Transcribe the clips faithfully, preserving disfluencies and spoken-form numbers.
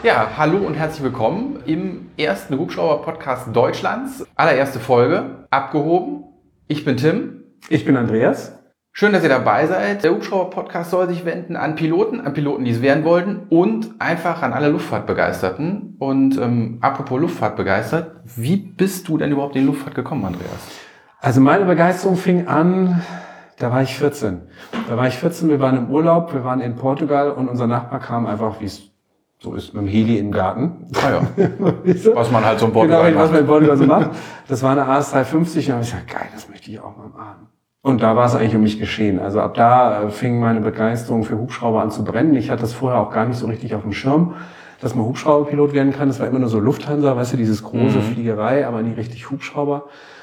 Ja, hallo und herzlich willkommen im ersten Hubschrauber-Podcast Deutschlands. Allererste Folge, abgehoben. Ich bin Tim. Ich bin Andreas. Schön, dass ihr dabei seid. Der Hubschrauber-Podcast soll sich wenden an Piloten, an Piloten, die es werden wollten und einfach an alle Luftfahrtbegeisterten. Und ähm, apropos Luftfahrtbegeistert, wie bist du denn überhaupt in die Luftfahrt gekommen, Andreas? Also meine Begeisterung fing an, da war ich vierzehn. Da war ich vierzehn, wir waren im Urlaub, wir waren in Portugal und unser Nachbar kam einfach, wie es so ist, mit dem Heli im Garten. Ah ja, was man halt so in Portugal genau, macht. was man in Portugal so macht. Das war eine A S dreihundertfünfzig und da habe ich gesagt, geil, das möchte ich auch mal machen. Und da war es eigentlich um mich geschehen. Also ab da äh, fing meine Begeisterung für Hubschrauber an zu brennen. Ich hatte das vorher auch gar nicht so richtig auf dem Schirm, dass man Hubschrauberpilot werden kann. Das war immer nur so Lufthansa, weißt du, dieses große mhm. Fliegerei, aber nie richtig Hubschrauber.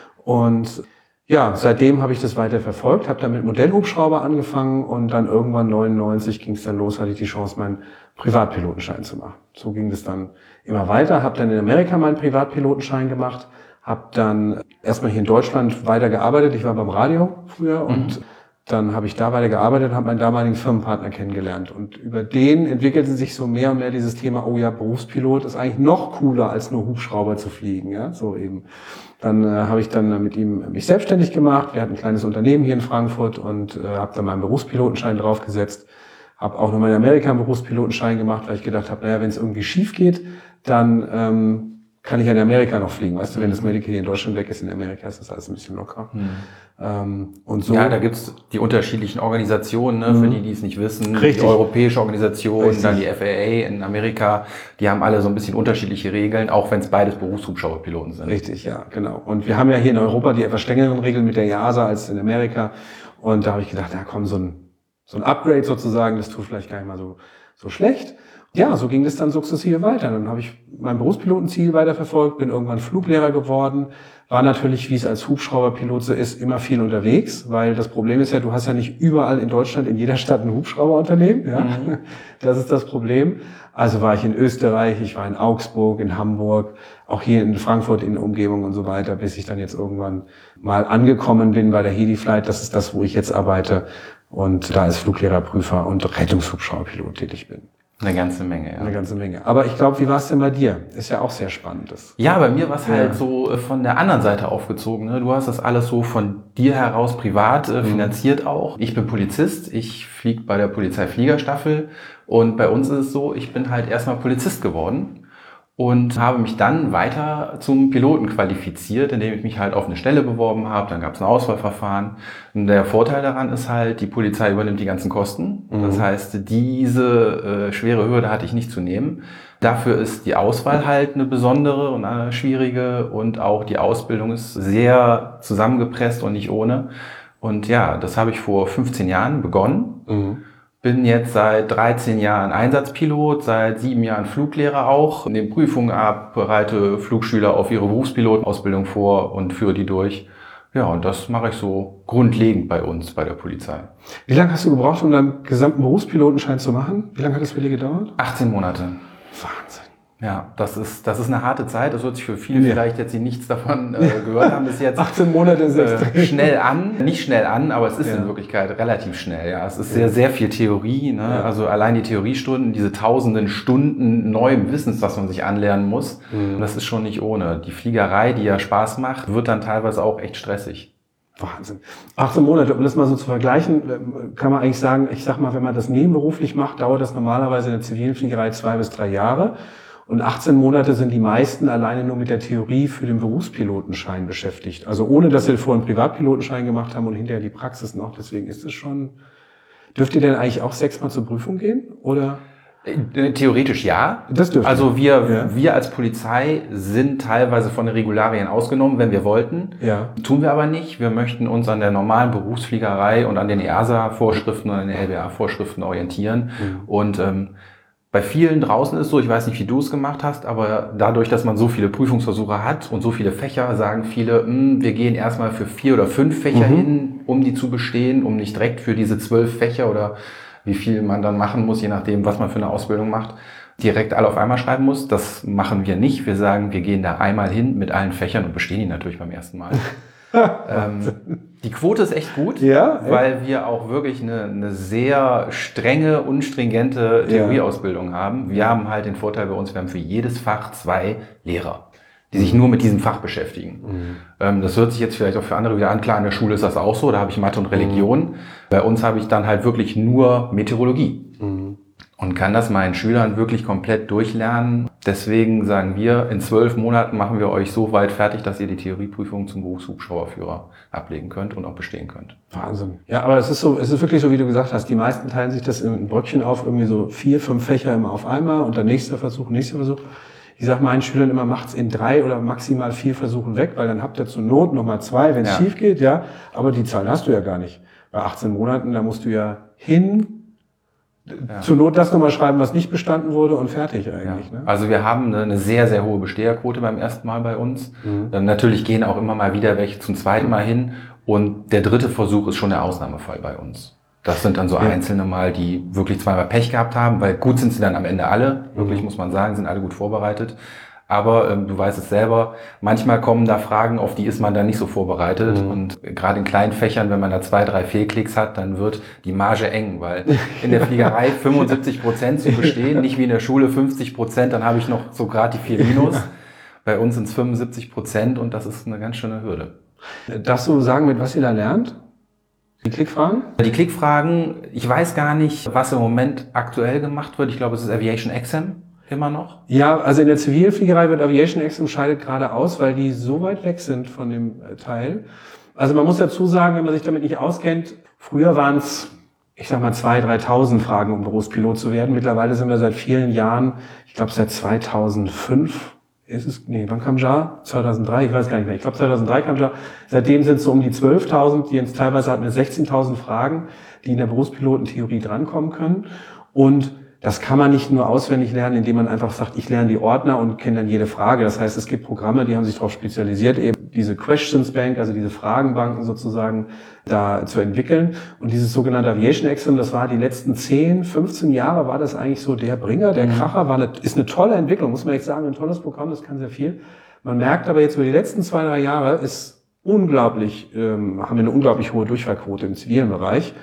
Und ja, seitdem habe ich das weiter verfolgt, habe dann mit Modellhubschrauber angefangen und dann irgendwann neunundneunzig ging es dann los, hatte ich die Chance, meinen Privatpilotenschein zu machen. So ging es dann immer weiter, habe dann in Amerika meinen Privatpilotenschein gemacht, habe dann erstmal hier in Deutschland weitergearbeitet. Ich war beim Radio früher und mhm. dann habe ich da weitergearbeitet und habe meinen damaligen Firmenpartner kennengelernt. Und über den entwickelte sich so mehr und mehr dieses Thema, oh ja, Berufspilot ist eigentlich noch cooler, als nur Hubschrauber zu fliegen. Ja, so eben. Dann äh, habe ich dann mit ihm mich selbstständig gemacht. Wir hatten ein kleines Unternehmen hier in Frankfurt und äh, habe dann meinen Berufspilotenschein draufgesetzt. Habe auch nochmal in Amerika einen Berufspilotenschein gemacht, weil ich gedacht habe, naja, wenn es irgendwie schief geht, dann ähm, kann ich ja in Amerika noch fliegen. Weißt du, wenn das Medical hier in Deutschland weg ist, in Amerika ist das alles ein bisschen locker. Mhm. Ähm, und so. Ja, da gibt's die unterschiedlichen Organisationen, ne, mhm. für die, die es nicht wissen. Richtig. Die europäische Organisation, Richtig. Dann die F A A in Amerika. Die haben alle so ein bisschen unterschiedliche Regeln, auch wenn es beides Berufshubschrauberpiloten sind. Richtig, ja, genau. Und wir haben ja hier in Europa die etwas strengeren Regeln mit der E A S A als in Amerika. Und da habe ich gedacht, ja komm, so ein, so ein Upgrade sozusagen, das tut vielleicht gar nicht mal so, so schlecht. Ja, so ging das dann sukzessive weiter. Dann habe ich mein Berufspilotenziel weiterverfolgt, bin irgendwann Fluglehrer geworden, war natürlich, wie es als Hubschrauberpilot so ist, immer viel unterwegs, weil das Problem ist ja, du hast ja nicht überall in Deutschland, in jeder Stadt ein Hubschrauberunternehmen. Ja? Mhm. Das ist das Problem. Also war ich in Österreich, ich war in Augsburg, in Hamburg, auch hier in Frankfurt in der Umgebung und so weiter, bis ich dann jetzt irgendwann mal angekommen bin bei der Heli-Flight. Das ist das, wo ich jetzt arbeite und da als Fluglehrerprüfer und Rettungshubschrauberpilot tätig bin. Eine ganze Menge, ja. Eine ganze Menge. Aber ich glaube, wie war es denn bei dir? Ist ja auch sehr spannend. Das ja, bei mir war es ja. halt so von der anderen Seite aufgezogen. Ne? Du hast das alles so von dir heraus privat äh, finanziert mhm. auch. Ich bin Polizist, ich fliege bei der Polizeifliegerstaffel und bei uns ist es so, ich bin halt erstmal Polizist geworden und habe mich dann weiter zum Piloten qualifiziert, indem ich mich halt auf eine Stelle beworben habe. Dann gab es ein Auswahlverfahren. Und der Vorteil daran ist halt, die Polizei übernimmt die ganzen Kosten. Mhm. Das heißt, diese äh, schwere Hürde hatte ich nicht zu nehmen. Dafür ist die Auswahl halt eine besondere und eine schwierige und auch die Ausbildung ist sehr zusammengepresst und nicht ohne. Und ja, das habe ich vor fünfzehn Jahren begonnen. Mhm. Bin jetzt seit dreizehn Jahren Einsatzpilot, seit sieben Jahren Fluglehrer auch, nehme Prüfungen ab, bereite Flugschüler auf ihre Berufspilotenausbildung vor und führe die durch. Ja, und das mache ich so grundlegend bei uns, bei der Polizei. Wie lange hast du gebraucht, um deinen gesamten Berufspilotenschein zu machen? Wie lange hat das für dich gedauert? achtzehn Monate. Wahnsinn. Ja, das ist, das ist eine harte Zeit. Das hört sich für viele ja. vielleicht jetzt, die nichts davon äh, gehört haben bis jetzt. achtzehn Monate ist äh, schnell an. Nicht schnell an, aber es ist ja. in Wirklichkeit relativ schnell. Ja, es ist sehr, sehr viel Theorie. Ne? Ja. Also allein die Theoriestunden, diese tausenden Stunden neuem Wissens, was man sich anlernen muss, mhm. das ist schon nicht ohne. Die Fliegerei, die ja Spaß macht, wird dann teilweise auch echt stressig. Wahnsinn. achtzehn Monate, um das mal so zu vergleichen, kann man eigentlich sagen, ich sag mal, wenn man das nebenberuflich macht, dauert das normalerweise in der zivilen Fliegerei zwei bis drei Jahre. Und achtzehn Monate sind die meisten alleine nur mit der Theorie für den Berufspilotenschein beschäftigt. Also ohne, dass sie vorher einen Privatpilotenschein gemacht haben und hinterher die Praxis noch. Deswegen ist es schon... Dürft ihr denn eigentlich auch sechsmal zur Prüfung gehen? Oder? Theoretisch ja. Das dürfen Also wir, ja. wir als Polizei sind teilweise von den Regularien ausgenommen, wenn wir wollten. Ja. Tun wir aber nicht. Wir möchten uns an der normalen Berufsfliegerei und an den E A S A-Vorschriften und an den L B A-Vorschriften orientieren. Mhm. Und ähm, bei vielen draußen ist so, ich weiß nicht, wie du es gemacht hast, aber dadurch, dass man so viele Prüfungsversuche hat und so viele Fächer, sagen viele, mh, wir gehen erstmal für vier oder fünf Fächer mhm. hin, um die zu bestehen, um nicht direkt für diese zwölf Fächer oder wie viel man dann machen muss, je nachdem, was man für eine Ausbildung macht, direkt alle auf einmal schreiben muss. Das machen wir nicht. Wir sagen, wir gehen da einmal hin mit allen Fächern und bestehen die natürlich beim ersten Mal. ähm, die Quote ist echt gut, ja, weil wir auch wirklich eine, eine sehr strenge und stringente Theorieausbildung ja. haben. Wir haben halt den Vorteil bei uns, wir haben für jedes Fach zwei Lehrer, die sich nur mit diesem Fach beschäftigen. Mhm. Ähm, das hört sich jetzt vielleicht auch für andere wieder an. Klar, in der Schule ist das auch so, da habe ich Mathe und Religion. Mhm. Bei uns habe ich dann halt wirklich nur Meteorologie. Mhm. Und kann das meinen Schülern wirklich komplett durchlernen. Deswegen sagen wir, in zwölf Monaten machen wir euch so weit fertig, dass ihr die Theorieprüfung zum Berufshubschrauberführer ablegen könnt und auch bestehen könnt. Wahnsinn. Ja, aber es ist so, es ist wirklich so, wie du gesagt hast. Die meisten teilen sich das in Bröckchen auf, irgendwie so vier, fünf Fächer immer auf einmal und dann nächster Versuch, nächster Versuch. Ich sage meinen Schülern immer, macht's in drei oder maximal vier Versuchen weg, weil dann habt ihr zur Not nochmal zwei, wenn es ja. schief geht, ja. Aber die Zahlen hast du ja gar nicht. Bei achtzehn Monaten, da musst du ja hin, ja. zur Not das nochmal schreiben, was nicht bestanden wurde und fertig eigentlich. Ja. Ne? Also wir haben eine sehr, sehr hohe Besteherquote beim ersten Mal bei uns. Mhm. Dann natürlich gehen auch immer mal wieder welche zum zweiten Mal hin. Und der dritte Versuch ist schon der Ausnahmefall bei uns. Das sind dann so ja. Einzelne mal, die wirklich zweimal Pech gehabt haben, weil gut sind sie dann am Ende alle. Wirklich mhm. muss man sagen, sind alle gut vorbereitet. Aber ähm, du weißt es selber, manchmal kommen da Fragen, auf die ist man dann nicht so vorbereitet. Mhm. Und gerade in kleinen Fächern, wenn man da zwei, drei Fehlklicks hat, dann wird die Marge eng, weil in der Fliegerei fünfundsiebzig Prozent zu bestehen, nicht wie in der Schule fünfzig Prozent, dann habe ich noch so gerade die vier Minus. Bei uns sind es fünfundsiebzig Prozent und das ist eine ganz schöne Hürde. Darfst du sagen, mit was ihr da lernt? Die Klickfragen? Die Klickfragen, ich weiß gar nicht, was im Moment aktuell gemacht wird. Ich glaube, es ist Aviation Exam. Immer noch? Ja, also in der Zivilfliegerei wird Aviation Exam scheidet gerade aus, weil die so weit weg sind von dem Teil. Also man muss dazu sagen, wenn man sich damit nicht auskennt, früher waren es, ich sag mal, zweitausend, dreitausend Fragen, um Berufspilot zu werden. Mittlerweile sind wir seit vielen Jahren, ich glaube seit zweitausendfünf, ist es, nee, wann kam J A R? zweitausenddrei, ich weiß gar nicht mehr. Ich glaube zweitausenddrei kam J A R. Seitdem sind es so um die zwölftausend, die jetzt teilweise hatten wir sechzehntausend Fragen, die in der Berufspilotentheorie drankommen können. Und das kann man nicht nur auswendig lernen, indem man einfach sagt, ich lerne die Ordner und kenne dann jede Frage. Das heißt, es gibt Programme, die haben sich darauf spezialisiert, eben diese Questions Bank, also diese Fragenbanken sozusagen da zu entwickeln. Und dieses sogenannte Aviation Exam, das war die letzten zehn, fünfzehn Jahre, war das eigentlich so der Bringer, der Kracher, war eine, ist eine tolle Entwicklung, muss man echt sagen, ein tolles Programm, das kann sehr viel. Man merkt aber jetzt über die letzten zwei, drei Jahre ist unglaublich, ähm, haben wir eine unglaublich hohe Durchfallquote im zivilen Bereich.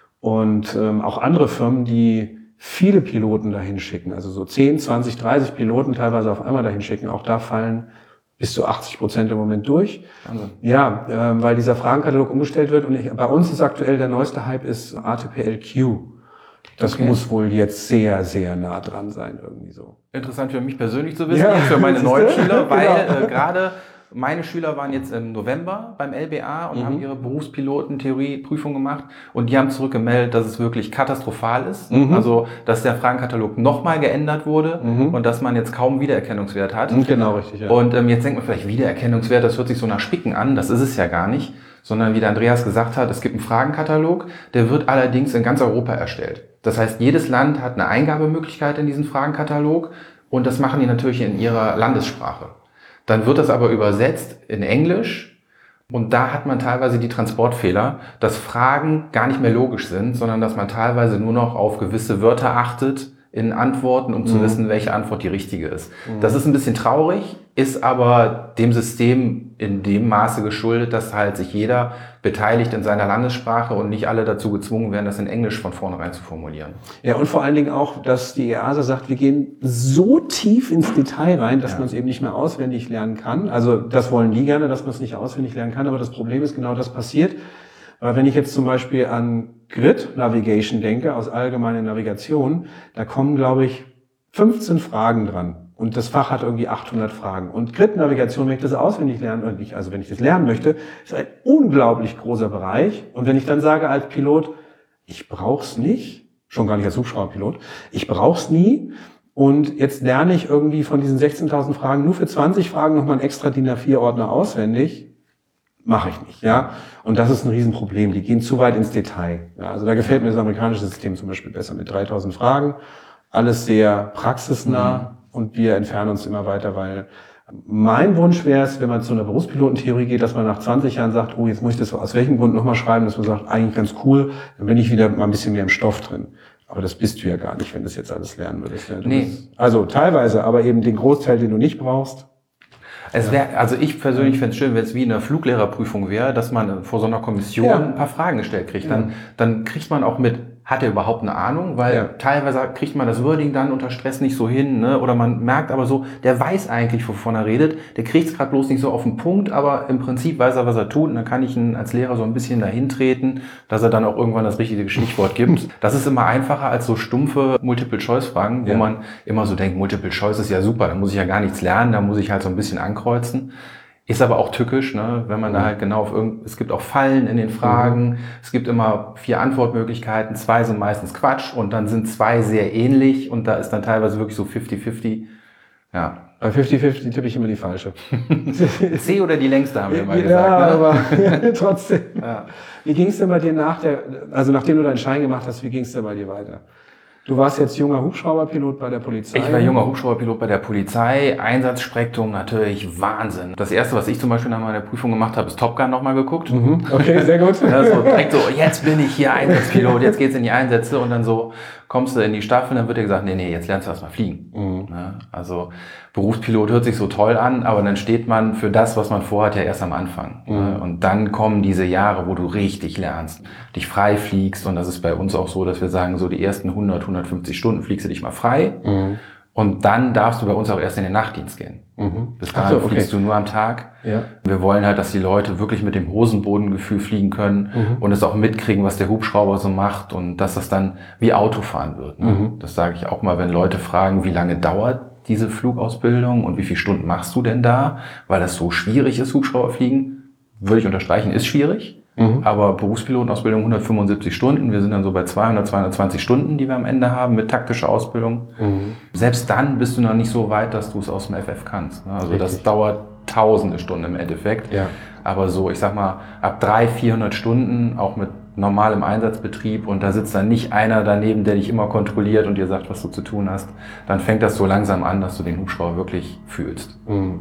Und ähm, auch andere Firmen, die viele Piloten dahin schicken, also so zehn, zwanzig, dreißig Piloten teilweise auf einmal dahin schicken. Auch da fallen bis zu achtzig Prozent im Moment durch. Also. Ja, äh, weil dieser Fragenkatalog umgestellt wird. Und ich, bei uns ist aktuell der neueste Hype ist A T P L Q. Das okay. muss wohl jetzt sehr, sehr nah dran sein irgendwie so. Interessant für mich persönlich zu wissen, ja, jetzt für meine neuen Schüler, weil genau. äh, gerade meine Schüler waren jetzt im November beim L B A und mhm. haben ihre Berufspiloten-Theorieprüfung gemacht und die haben zurückgemeldet, dass es wirklich katastrophal ist. Mhm. Also, dass der Fragenkatalog nochmal geändert wurde mhm. und dass man jetzt kaum Wiedererkennungswert hat. Genau, richtig. Ja. Und ähm, jetzt denkt man vielleicht Wiedererkennungswert, das hört sich so nach Spicken an, das ist es ja gar nicht, sondern wie der Andreas gesagt hat, es gibt einen Fragenkatalog, der wird allerdings in ganz Europa erstellt. Das heißt, jedes Land hat eine Eingabemöglichkeit in diesen Fragenkatalog und das machen die natürlich in ihrer Landessprache. Dann wird das aber übersetzt in Englisch und da hat man teilweise die Transportfehler, dass Fragen gar nicht mehr logisch sind, sondern dass man teilweise nur noch auf gewisse Wörter achtet in Antworten, um mhm. zu wissen, welche Antwort die richtige ist. Mhm. Das ist ein bisschen traurig, ist aber dem System in dem Maße geschuldet, dass halt sich jeder beteiligt in seiner Landessprache und nicht alle dazu gezwungen werden, das in Englisch von vornherein zu formulieren. Ja, und vor allen Dingen auch, dass die E A S A sagt, wir gehen so tief ins Detail rein, dass ja. man es eben nicht mehr auswendig lernen kann. Also das wollen die gerne, dass man es nicht auswendig lernen kann, aber das Problem ist genau, das passiert. Weil wenn ich jetzt zum Beispiel an Grid Navigation denke, aus allgemeiner Navigation, da kommen, glaube ich, fünfzehn Fragen dran. Und das Fach hat irgendwie achthundert Fragen. Und Grid Navigation, wenn ich das auswendig lernen, oder nicht, also wenn ich das lernen möchte, ist ein unglaublich großer Bereich. Und wenn ich dann sage als Pilot, ich brauch's nicht, schon gar nicht als Hubschrauberpilot, ich brauch's nie. Und jetzt lerne ich irgendwie von diesen sechzehntausend Fragen nur für zwanzig Fragen nochmal einen extra D I N A vier Ordner auswendig. Mache ich nicht, ja. Und das ist ein Riesenproblem. Die gehen zu weit ins Detail. Ja, also da gefällt mir das amerikanische System zum Beispiel besser mit dreitausend Fragen. Alles sehr praxisnah mhm. und wir entfernen uns immer weiter, weil mein Wunsch wäre es, wenn man zu einer Berufspilotentheorie geht, dass man nach zwanzig Jahren sagt, oh, jetzt muss ich das aus welchem Grund nochmal schreiben, dass man sagt, eigentlich ganz cool, dann bin ich wieder mal ein bisschen mehr im Stoff drin. Aber das bist du ja gar nicht, wenn du das jetzt alles lernen würdest. Ja, nee. Bist, also teilweise, aber eben den Großteil, den du nicht brauchst. Es wäre, also ich persönlich fände es schön, wenn es wie in einer Fluglehrerprüfung wäre, dass man vor so einer Kommission Ja. ein paar Fragen gestellt kriegt. Dann, Ja. dann kriegt man auch mit, hat er überhaupt eine Ahnung? Weil Ja. teilweise kriegt man das Wording dann unter Stress nicht so hin, ne? Oder man merkt aber so, der weiß eigentlich, wovon er redet. Der kriegt es gerade bloß nicht so auf den Punkt, aber im Prinzip weiß er, was er tut. Und dann kann ich ihn als Lehrer so ein bisschen dahin treten, dass er dann auch irgendwann das richtige Stichwort gibt. Das ist immer einfacher als so stumpfe Multiple-Choice-Fragen, wo Ja. man immer so denkt, Multiple-Choice ist ja super, da muss ich ja gar nichts lernen, da muss ich halt so ein bisschen ankreuzen. Ist aber auch tückisch, ne? Wenn man da halt genau auf irgend, es gibt auch Fallen in den Fragen, mhm. es gibt immer vier Antwortmöglichkeiten, zwei sind meistens Quatsch und dann sind zwei sehr ähnlich und da ist dann teilweise wirklich so fifty fifty, ja. Bei fifty fifty tippe ich immer die falsche. C oder die längste haben wir mal ja, gesagt. Ne? aber trotzdem. Ja. Wie ging es denn bei dir nach der, also nachdem du deinen Schein gemacht hast, wie ging es denn bei dir weiter? Du warst jetzt junger Hubschrauberpilot bei der Polizei. Ich war junger Hubschrauberpilot bei der Polizei. Einsatzspektrum natürlich Wahnsinn. Das erste, was ich zum Beispiel nach meiner Prüfung gemacht habe, ist Top Gun nochmal geguckt. Mhm. Okay, sehr gut. Ja, so direkt so, jetzt bin ich hier Einsatzpilot, jetzt geht's in die Einsätze und dann so kommst du in die Staffel, dann wird dir gesagt, nee, nee, jetzt lernst du erstmal fliegen. Mhm. Ja, also Berufspilot hört sich so toll an, aber dann steht man für das, was man vorhat, ja erst am Anfang. Mhm. Und dann kommen diese Jahre, wo du richtig lernst, dich frei fliegst und das ist bei uns auch so, dass wir sagen, so die ersten hundert, hundertfünfzig Stunden fliegst du dich mal frei. Mhm. Und dann darfst du bei uns auch erst in den Nachtdienst gehen. Mhm. Bis dahin so, okay. fliegst du nur am Tag. Ja. Wir wollen halt, dass die Leute wirklich mit dem Hosenbodengefühl fliegen können mhm. und es auch mitkriegen, was der Hubschrauber so macht und dass das dann wie Autofahren wird. Ne? Mhm. Das sage ich auch mal, wenn Leute fragen, wie lange dauert diese Flugausbildung und wie viele Stunden machst du denn da, weil das so schwierig ist, Hubschrauberfliegen, würde ich unterstreichen, ist schwierig. Mhm. Aber Berufspilotenausbildung hundertfünfundsiebzig Stunden. Wir sind dann so bei zweihundert, zweihundertzwanzig Stunden, die wir am Ende haben mit taktischer Ausbildung. Mhm. Selbst dann bist du noch nicht so weit, dass du es aus dem F F kannst. Also Richtig. Das dauert tausende Stunden im Endeffekt. Ja. Aber so, ich sag mal, ab dreihundert, vierhundert Stunden, auch mit normalem Einsatzbetrieb und da sitzt dann nicht einer daneben, der dich immer kontrolliert und dir sagt, was du zu tun hast, dann fängt das so langsam an, dass du den Hubschrauber wirklich fühlst.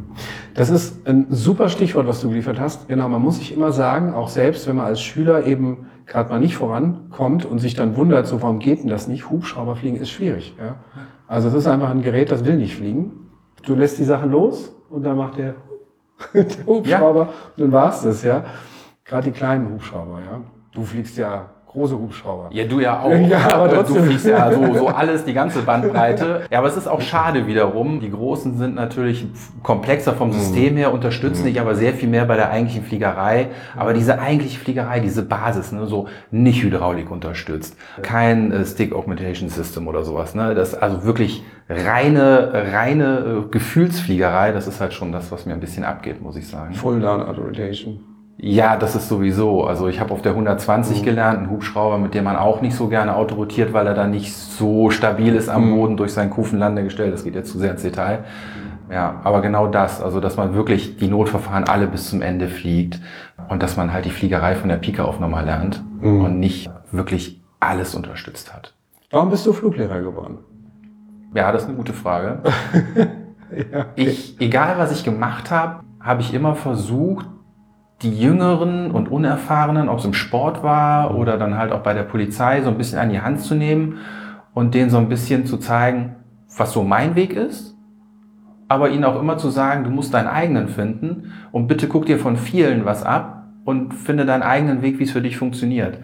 Das ist ein super Stichwort, was du geliefert hast. Genau, man muss sich immer sagen, auch selbst wenn man als Schüler eben gerade mal nicht vorankommt und sich dann wundert, so warum geht denn das nicht? Hubschrauberfliegen ist schwierig. Ja? Also es ist einfach ein Gerät, das will nicht fliegen. Du lässt die Sachen los und dann macht der, der Hubschrauber ja. und dann war's das, ja. Gerade die kleinen Hubschrauber, ja. Du fliegst ja große Hubschrauber. Ja, du ja auch. Ja, aber trotzdem. Du fliegst ja so, so alles, die ganze Bandbreite. Ja, aber es ist auch schade wiederum. Die Großen sind natürlich komplexer vom System her, unterstützen dich aber sehr viel mehr bei der eigentlichen Fliegerei. Aber diese eigentliche Fliegerei, diese Basis, ne, so nicht Hydraulik unterstützt, kein äh, Stick Augmentation System oder sowas, ne, das also wirklich reine, reine äh, Gefühlsfliegerei, das ist halt schon das, was mir ein bisschen abgeht, muss ich sagen. Full Down Auto-Rotation. Ja, das ist sowieso. Also ich habe auf der hundertzwanzig mhm. gelernt, einen Hubschrauber, mit dem man auch nicht so gerne autorotiert, weil er dann nicht so stabil ist am mhm. Boden durch sein Kufenlandegestell. Das geht jetzt zu sehr ins Detail. Ja, aber genau das, also dass man wirklich die Notverfahren alle bis zum Ende fliegt und dass man halt die Fliegerei von der Pike auf nochmal lernt mhm. und nicht wirklich alles unterstützt hat. Warum bist du Fluglehrer geworden? Ja, das ist eine gute Frage. ja, okay. Ich, egal was ich gemacht habe, habe ich immer versucht, die Jüngeren und Unerfahrenen, ob es im Sport war oder dann halt auch bei der Polizei, so ein bisschen an die Hand zu nehmen und denen so ein bisschen zu zeigen, was so mein Weg ist, aber ihnen auch immer zu sagen, du musst deinen eigenen finden und bitte guck dir von vielen was ab und finde deinen eigenen Weg, wie es für dich funktioniert.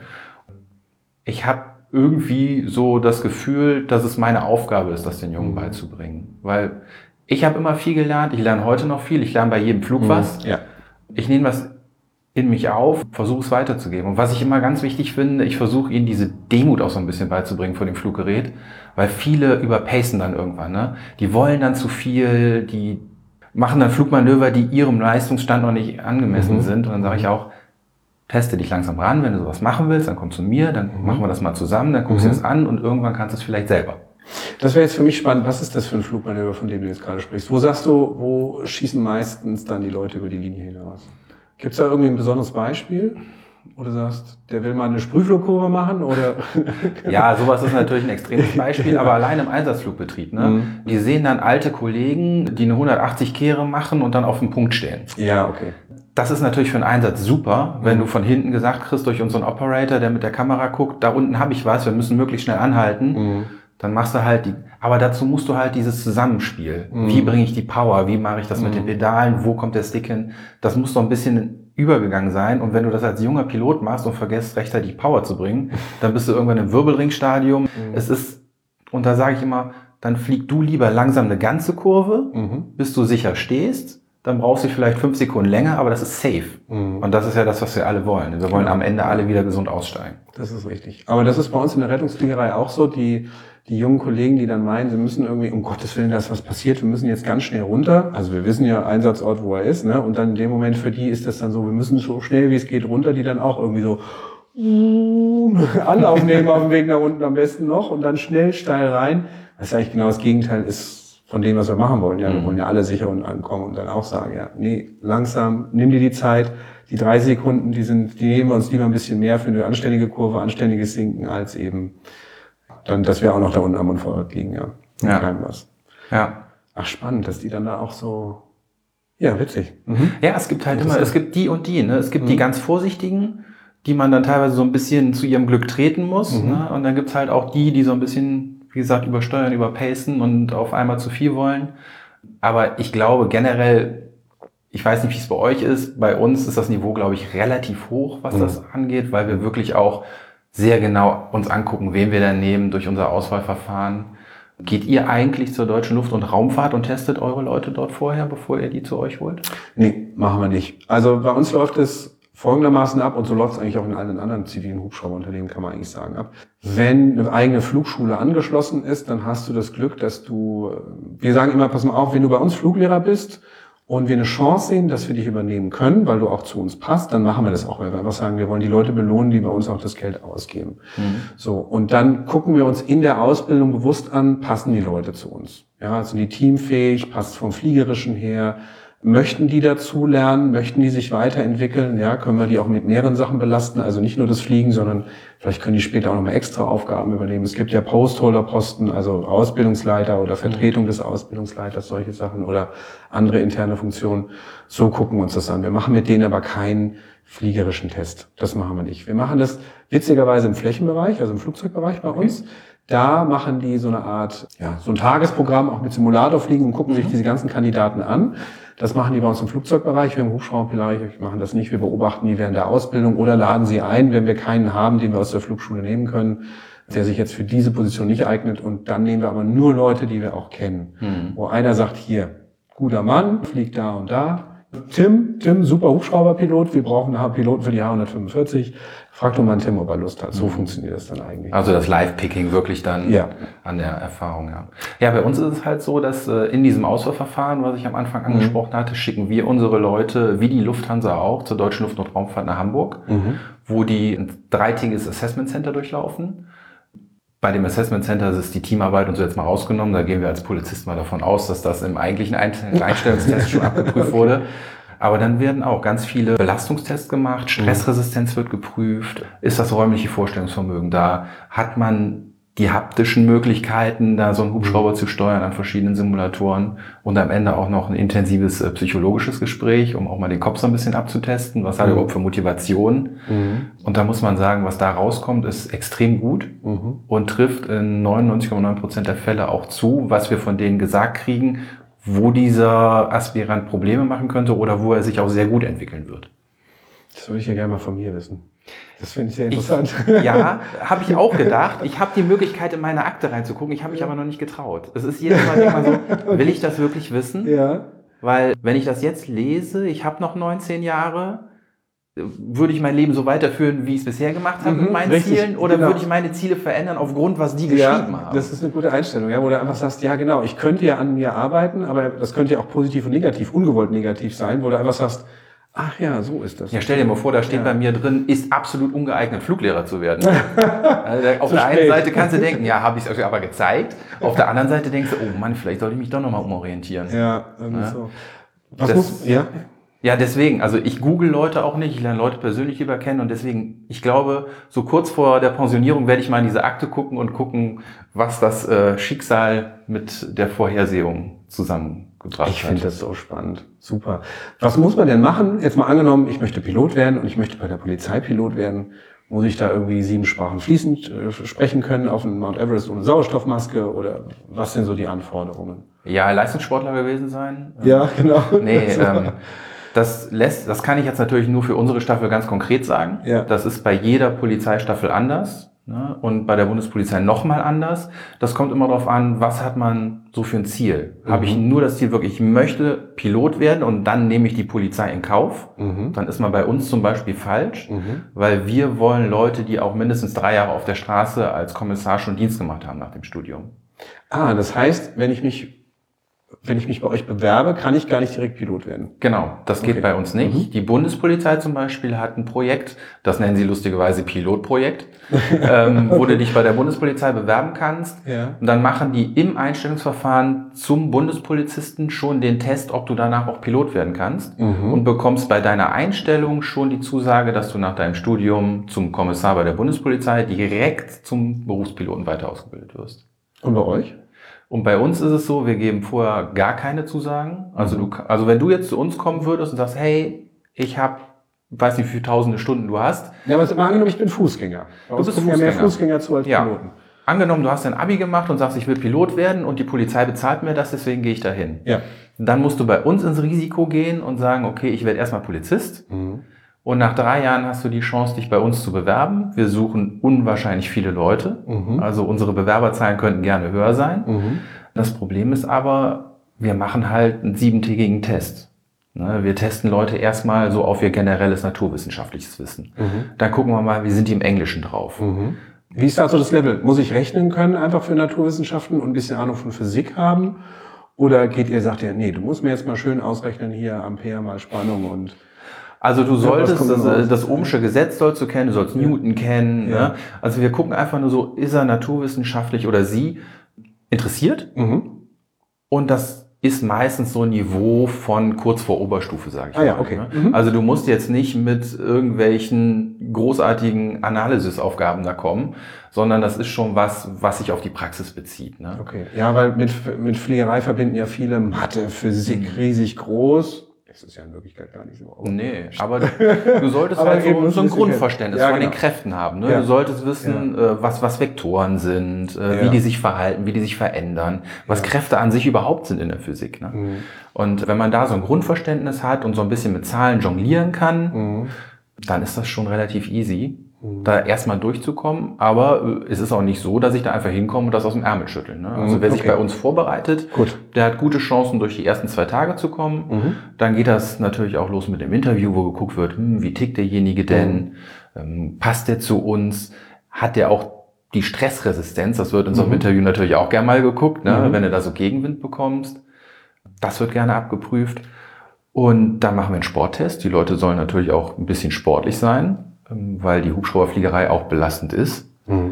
Ich habe irgendwie so das Gefühl, dass es meine Aufgabe ist, das den Jungen beizubringen, weil ich habe immer viel gelernt, ich lerne heute noch viel, ich lerne bei jedem Flug was. Ja. Ich nehme was in mich auf, versuche es weiterzugeben. Und was ich immer ganz wichtig finde, ich versuche ihnen diese Demut auch so ein bisschen beizubringen vor dem Fluggerät, weil viele überpacen dann irgendwann, ne? Die wollen dann zu viel, die machen dann Flugmanöver, die ihrem Leistungsstand noch nicht angemessen mhm. sind. Und dann sage ich auch, teste dich langsam ran, wenn du sowas machen willst, dann komm zu mir, dann mhm. machen wir das mal zusammen, dann guckst du mhm. das an und irgendwann kannst du es vielleicht selber. Das wäre jetzt für mich spannend. Was ist das für ein Flugmanöver, von dem du jetzt gerade sprichst? Wo sagst du, wo schießen meistens dann die Leute über die Linie hinaus? Gibt es da irgendwie ein besonderes Beispiel? Oder sagst, der will mal eine Sprühflugkurve machen? Oder? Ja, sowas ist natürlich ein extremes Beispiel, aber allein im Einsatzflugbetrieb. Ne? Mhm. Die sehen dann alte Kollegen, die eine hundertachtzig Kehre machen und dann auf dem Punkt stehen. Ja, okay. Das ist natürlich für einen Einsatz super, wenn mhm. du von hinten gesagt kriegst durch unseren Operator, der mit der Kamera guckt, da unten habe ich was, wir müssen möglichst schnell anhalten. Mhm. dann machst du halt die, aber dazu musst du halt dieses Zusammenspiel. Mhm. Wie bringe ich die Power? Wie mache ich das mhm. mit den Pedalen? Wo kommt der Stick hin? Das muss doch ein bisschen übergegangen sein. Und wenn du das als junger Pilot machst und vergisst, rechtzeitig Power zu bringen, dann bist du irgendwann im Wirbelringstadium. Mhm. Es ist, und da sage ich immer, dann flieg du lieber langsam eine ganze Kurve, mhm. bis du sicher stehst. Dann brauchst du vielleicht fünf Sekunden länger, aber das ist safe. Mhm. Und das ist ja das, was wir alle wollen. Wir wollen genau. am Ende alle wieder gesund aussteigen. Das ist richtig. Aber das ist bei uns in der Rettungsfliegerei auch so. Die, die jungen Kollegen, die dann meinen, sie müssen irgendwie, um Gottes Willen, da ist was passiert, wir müssen jetzt ganz schnell runter. Also wir wissen ja Einsatzort, wo er ist, ne? Und dann in dem Moment für die ist das dann so, wir müssen so schnell wie es geht runter, die dann auch irgendwie so Anlauf nehmen auf dem Weg nach unten am besten noch und dann schnell steil rein. Was eigentlich genau das Gegenteil ist von dem, was wir machen wollen. Ja, wir wollen ja alle sicher unten ankommen und dann auch sagen, ja, nee, langsam, nimm dir die Zeit. Die drei Sekunden, die sind, die nehmen wir uns lieber ein bisschen mehr für eine anständige Kurve, anständiges Sinken, als eben dann, dass wir auch noch da unten am Unfallort liegen, ja. Ja. Kein was. Ja. Ach, spannend, dass die dann da auch so, ja, witzig. Mhm. Ja, es gibt halt immer, es gibt die und die, ne? Es gibt mhm. die ganz Vorsichtigen, die man dann teilweise so ein bisschen zu ihrem Glück treten muss, mhm. ne? Und dann gibt's halt auch die, die so ein bisschen, wie gesagt, übersteuern, überpacen und auf einmal zu viel wollen. Aber ich glaube generell, ich weiß nicht, wie es bei euch ist, bei uns ist das Niveau, glaube ich, relativ hoch, was mhm. das angeht, weil wir wirklich auch sehr genau uns angucken, wen wir dann nehmen durch unser Auswahlverfahren. Geht ihr eigentlich zur Deutschen Luft- und Raumfahrt und testet eure Leute dort vorher, bevor ihr die zu euch holt? Nee, machen wir nicht. Also bei uns läuft es folgendermaßen ab, und so läuft es eigentlich auch in allen anderen zivilen Hubschrauberunternehmen, kann man eigentlich sagen, ab. Wenn eine eigene Flugschule angeschlossen ist, dann hast du das Glück, dass du, wir sagen immer, pass mal auf, wenn du bei uns Fluglehrer bist und wir eine Chance sehen, dass wir dich übernehmen können, weil du auch zu uns passt, dann machen wir das auch, weil wir einfach sagen, wir wollen die Leute belohnen, die bei uns auch das Geld ausgeben. Mhm. So. Und dann gucken wir uns in der Ausbildung bewusst an, passen die Leute zu uns? Ja, sind die teamfähig, passt vom Fliegerischen her? Möchten die dazu lernen? Möchten die sich weiterentwickeln? Ja, können wir die auch mit mehreren Sachen belasten? Also nicht nur das Fliegen, sondern vielleicht können die später auch nochmal extra Aufgaben übernehmen. Es gibt ja Postholder-Posten, also Ausbildungsleiter oder Vertretung des Ausbildungsleiters, solche Sachen oder andere interne Funktionen. So gucken wir uns das an. Wir machen mit denen aber keinen fliegerischen Test. Das machen wir nicht. Wir machen das witzigerweise im Flächenbereich, also im Flugzeugbereich bei uns. Da machen die so eine Art, ja, so ein Tagesprogramm auch mit Simulator fliegen und gucken sich diese ganzen Kandidaten an. Das machen die bei uns im Flugzeugbereich. Wir im Hubschrauberbereich machen das nicht. Wir beobachten die während der Ausbildung oder laden sie ein, wenn wir keinen haben, den wir aus der Flugschule nehmen können, der sich jetzt für diese Position nicht eignet. Und dann nehmen wir aber nur Leute, die wir auch kennen. Mhm. Wo einer sagt, hier, guter Mann, fliegt da und da. Tim, Tim, super Hubschrauberpilot, wir brauchen einen Piloten für die H hundertfünfundvierzig. Frag doch mal einen Tim, ob er Lust hat. So mhm. funktioniert das dann eigentlich. Also das Live-Picking wirklich dann ja. an der Erfahrung, ja. Ja, bei uns ist es halt so, dass äh, in diesem Auswahlverfahren, was ich am Anfang mhm. angesprochen hatte, schicken wir unsere Leute, wie die Lufthansa auch, zur Deutschen Luft- und Raumfahrt nach Hamburg, mhm. wo die ein dreitägiges Assessment Center durchlaufen. Bei dem Assessment Center ist die Teamarbeit und so jetzt mal rausgenommen. Da gehen wir als Polizist mal davon aus, dass das im eigentlichen Einstellungstest schon abgeprüft wurde. Aber dann werden auch ganz viele Belastungstests gemacht, Stressresistenz wird geprüft, ist das räumliche Vorstellungsvermögen da, hat man die haptischen Möglichkeiten, da so einen Hubschrauber zu steuern an verschiedenen Simulatoren und am Ende auch noch ein intensives äh, psychologisches Gespräch, um auch mal den Kopf so ein bisschen abzutesten, was hat er mhm. überhaupt für Motivation. Mhm. Und da muss man sagen, was da rauskommt, ist extrem gut mhm. und trifft in neunundneunzig Komma neun Prozent der Fälle auch zu, was wir von denen gesagt kriegen, wo dieser Aspirant Probleme machen könnte oder wo er sich auch sehr gut entwickeln wird. Das würde ich ja gerne mal von mir wissen. Das finde ich sehr interessant. Ich, ja, habe ich auch gedacht. Ich habe die Möglichkeit, in meine Akte reinzugucken. Ich habe mich aber noch nicht getraut. Es ist jedes Mal, denk mal so, will ich das wirklich wissen? Ja. Weil, wenn ich das jetzt lese, ich habe noch neunzehn Jahre, würde ich mein Leben so weiterführen, wie ich es bisher gemacht habe, mhm, mit meinen richtig, Zielen? Oder genau. würde ich meine Ziele verändern aufgrund, was die ja, geschrieben haben? Das ist eine gute Einstellung, ja, wo du einfach sagst, ja genau, ich könnte ja an mir arbeiten, aber das könnte ja auch positiv und negativ, ungewollt negativ sein, wo du einfach sagst, ach ja, so ist das. Ja, stell dir mal vor, da steht ja. bei mir drin, ist absolut ungeeignet, Fluglehrer zu werden. Also auf der einen Seite kannst du denken, ja, habe ich es euch aber gezeigt. Auf der anderen Seite denkst du, oh Mann, vielleicht sollte ich mich doch nochmal umorientieren. Ja, irgendwie ja. so. Was das, muss, ja? Ja, deswegen, also ich google Leute auch nicht, ich lerne Leute persönlich lieber kennen und deswegen, ich glaube, so kurz vor der Pensionierung werde ich mal in diese Akte gucken und gucken, was das äh, Schicksal mit der Vorhersehung zusammengebracht hat. Ich finde das so spannend. Super. Was muss man denn machen? Jetzt mal angenommen, ich möchte Pilot werden und ich möchte bei der Polizei Pilot werden. Muss ich da irgendwie sieben Sprachen fließend äh, sprechen können auf dem Mount Everest ohne Sauerstoffmaske oder was sind so die Anforderungen? Ja, Leistungssportler gewesen sein. Ja, genau. Nee, ähm, das lässt, das kann ich jetzt natürlich nur für unsere Staffel ganz konkret sagen. Ja. Das ist bei jeder Polizeistaffel anders. Ne? Und bei der Bundespolizei nochmal anders. Das kommt immer darauf an, was hat man so für ein Ziel. Mhm. Habe ich nur das Ziel wirklich, ich möchte Pilot werden und dann nehme ich die Polizei in Kauf. Mhm. Dann ist man bei uns zum Beispiel falsch, mhm. weil wir wollen Leute, die auch mindestens drei Jahre auf der Straße als Kommissar schon Dienst gemacht haben nach dem Studium. Ah, das heißt, wenn ich mich Wenn ich mich bei euch bewerbe, kann ich gar nicht direkt Pilot werden. Genau, das geht Okay. bei uns nicht. Mhm. Die Bundespolizei zum Beispiel hat ein Projekt, das nennen sie lustigerweise Pilotprojekt, ähm, wo du dich bei der Bundespolizei bewerben kannst. Ja. Und dann machen die im Einstellungsverfahren zum Bundespolizisten schon den Test, ob du danach auch Pilot werden kannst. Mhm. Und bekommst bei deiner Einstellung schon die Zusage, dass du nach deinem Studium zum Kommissar bei der Bundespolizei direkt zum Berufspiloten weiter ausgebildet wirst. Und bei euch? Und bei uns ist es so, wir geben vorher gar keine Zusagen. Also du, also wenn du jetzt zu uns kommen würdest und sagst, hey, ich habe, weiß nicht, wie viele tausende Stunden du hast. Ja, aber mal angenommen, ich bin Fußgänger. Bei Du bist kommen ja Fußgänger. mehr Fußgänger zu als Ja. Piloten. Angenommen, du hast dein Abi gemacht und sagst, ich will Pilot werden und die Polizei bezahlt mir das, deswegen gehe ich dahin. Ja. Dann musst du bei uns ins Risiko gehen und sagen, okay, ich werde erstmal Polizist. Mhm. Und nach drei Jahren hast du die Chance, dich bei uns zu bewerben. Wir suchen unwahrscheinlich viele Leute. Mhm. Also unsere Bewerberzahlen könnten gerne höher sein. Mhm. Das Problem ist aber, wir machen halt einen siebentägigen Test. Wir testen Leute erstmal so auf ihr generelles naturwissenschaftliches Wissen. Mhm. Dann gucken wir mal, wie sind die im Englischen drauf. Mhm. Wie ist da so das Level? Muss ich rechnen können einfach für Naturwissenschaften und ein bisschen Ahnung von Physik haben? Oder geht ihr, sagt ihr, nee, du musst mir jetzt mal schön ausrechnen, hier Ampere mal Spannung und... Also du solltest, ja, das, das Ohmsche Gesetz sollst du kennen, du sollst ja. Newton kennen. Ja. Ne? Also wir gucken einfach nur so, ist er naturwissenschaftlich oder sie interessiert? Mhm. Und das ist meistens so ein Niveau von kurz vor Oberstufe, sage ich ah, mal. Ja, okay. Ne? Mhm. Also du musst jetzt nicht mit irgendwelchen großartigen Analysisaufgaben da kommen, sondern das ist schon was, was sich auf die Praxis bezieht. Ne? Okay. Ja, weil mit, mit Fliegerei verbinden ja viele Mathe, Physik mhm. riesig groß. Das ist ja in Wirklichkeit gar nicht so. Nee, aber du solltest halt so, so ein Grundverständnis ja, von genau. den Kräften haben. Ne? Ja. Du solltest wissen, ja. was, was Vektoren sind, ja. wie die sich verhalten, wie die sich verändern, was ja. Kräfte an sich überhaupt sind in der Physik. Ne? Mhm. Und wenn man da so ein Grundverständnis hat und so ein bisschen mit Zahlen jonglieren kann, mhm. dann ist das schon relativ easy, mhm. da erstmal durchzukommen. Aber es ist auch nicht so, dass ich da einfach hinkomme und das aus dem Ärmel schüttel. Ne? Also mhm. wer sich okay. bei uns vorbereitet, Gut. der hat gute Chancen, durch die ersten zwei Tage zu kommen. Mhm. Dann geht das natürlich auch los mit dem Interview, wo geguckt wird, hm, wie tickt derjenige denn? Mhm. Ähm, passt der zu uns? Hat der auch die Stressresistenz? Das wird in so einem mhm. Interview natürlich auch gerne mal geguckt, ne? Mhm. wenn du da so Gegenwind bekommst. Das wird gerne abgeprüft. Und dann machen wir einen Sporttest. Die Leute sollen natürlich auch ein bisschen sportlich sein, weil die Hubschrauberfliegerei auch belastend ist. Mhm.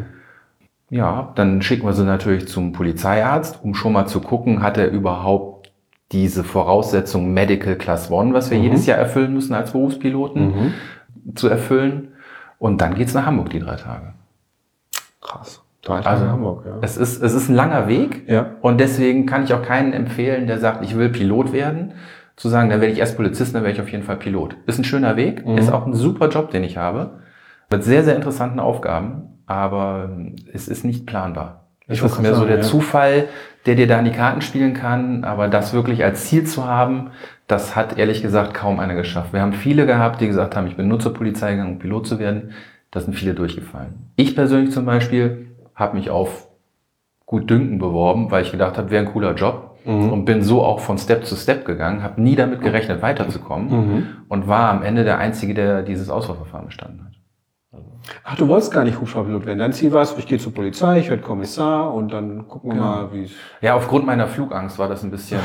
Ja, dann schicken wir sie natürlich zum Polizeiarzt, um schon mal zu gucken, hat er überhaupt diese Voraussetzung Medical Class One, was wir mhm. jedes Jahr erfüllen müssen als Berufspiloten, mhm. zu erfüllen. Und dann geht's nach Hamburg, die drei Tage. Krass. Drei Tage also, nach Hamburg, ja. Es ist, es ist ein langer Weg. Ja. Und deswegen kann ich auch keinen empfehlen, der sagt, ich will Pilot werden, zu sagen, dann werde ich erst Polizist, dann werde ich auf jeden Fall Pilot. Ist ein schöner Weg, mhm. ist auch ein super Job, den ich habe, mit sehr, sehr interessanten Aufgaben, aber es ist nicht planbar. Es ist mehr so der ja. Zufall, der dir da in die Karten spielen kann, aber das wirklich als Ziel zu haben, das hat ehrlich gesagt kaum einer geschafft. Wir haben viele gehabt, die gesagt haben, ich bin nur zur Polizei gegangen, um Pilot zu werden. Da sind viele durchgefallen. Ich persönlich zum Beispiel habe mich auf Gutdünken beworben, weil ich gedacht habe, wäre ein cooler Job. Mhm. Und bin so auch von Step zu Step gegangen, habe nie damit gerechnet, weiterzukommen mhm. und war am Ende der Einzige, der dieses Auswahlverfahren bestanden hat. Also. Ach, du wolltest gar nicht Hubschrauberpilot werden. Dein Ziel war es, ich gehe zur Polizei, ich werde Kommissar und dann gucken wir genau. mal, wie es... Ja, aufgrund meiner Flugangst war das ein bisschen...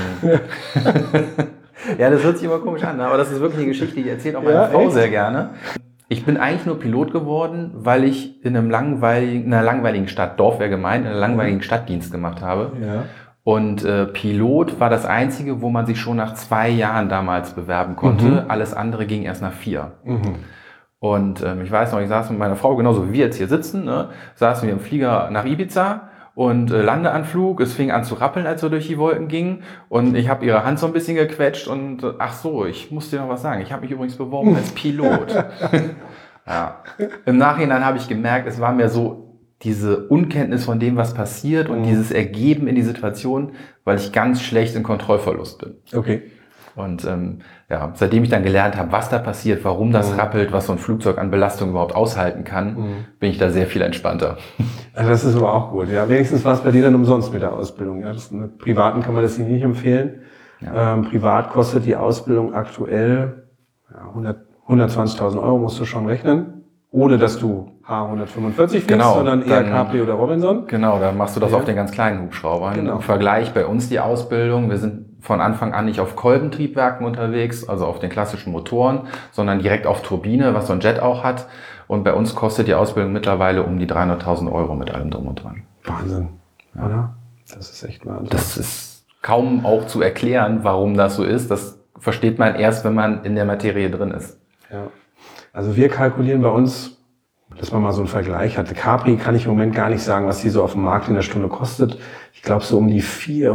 ja, das hört sich immer komisch an, aber das ist wirklich eine Geschichte, die erzählt auch meine ja, Frau echt? sehr gerne. Ich bin eigentlich nur Pilot geworden, weil ich in, einem langweiligen, in einer langweiligen Stadt, Dorf wäre gemeint, in einer langweiligen Stadt Dienst gemacht habe. Ja. Und äh, Pilot war das Einzige, wo man sich schon nach zwei Jahren damals bewerben konnte. Mhm. Alles andere ging erst nach vier. Mhm. Und ähm, ich weiß noch, ich saß mit meiner Frau, genauso wie wir jetzt hier sitzen, ne, saßen wir im Flieger nach Ibiza und äh, Landeanflug. Es fing an zu rappeln, als wir durch die Wolken gingen. Und ich habe ihre Hand so ein bisschen gequetscht und äh, ach so, ich muss dir noch was sagen. Ich habe mich übrigens beworben als Pilot. Ja. Im Nachhinein habe ich gemerkt, es war mir so diese Unkenntnis von dem, was passiert und mhm. dieses Ergeben in die Situation, weil ich ganz schlecht in Kontrollverlust bin. Okay. Und ähm, ja, seitdem ich dann gelernt habe, was da passiert, warum das mhm. rappelt, was so ein Flugzeug an Belastung überhaupt aushalten kann, mhm. bin ich da sehr viel entspannter. Also das ist aber auch gut. Ja, wenigstens war es bei dir dann umsonst mit der Ausbildung. Ja, das, mit Privaten kann man das nicht empfehlen. Ja. Ähm, privat kostet die Ausbildung aktuell ja, hundert, hundertzwanzigtausend Euro musst du schon rechnen, ohne dass du H hundertfünfundvierzig fliegst, genau, sondern eher Capri oder Robinson. Genau, dann machst du das ja. auf den ganz kleinen Hubschraubern. Genau. Im Vergleich bei uns die Ausbildung, wir sind von Anfang an nicht auf Kolbentriebwerken unterwegs, also auf den klassischen Motoren, sondern direkt auf Turbine, was so ein Jet auch hat. Und bei uns kostet die Ausbildung mittlerweile um die dreihunderttausend Euro mit allem drum und dran. Wahnsinn, ja. oder? Das ist echt Wahnsinn. Das ist kaum auch zu erklären, warum das so ist. Das versteht man erst, wenn man in der Materie drin ist. Ja. Also wir kalkulieren bei uns, dass man mal so einen Vergleich hatte. Capri kann ich im Moment gar nicht sagen, was die so auf dem Markt in der Stunde kostet. Ich glaube so um die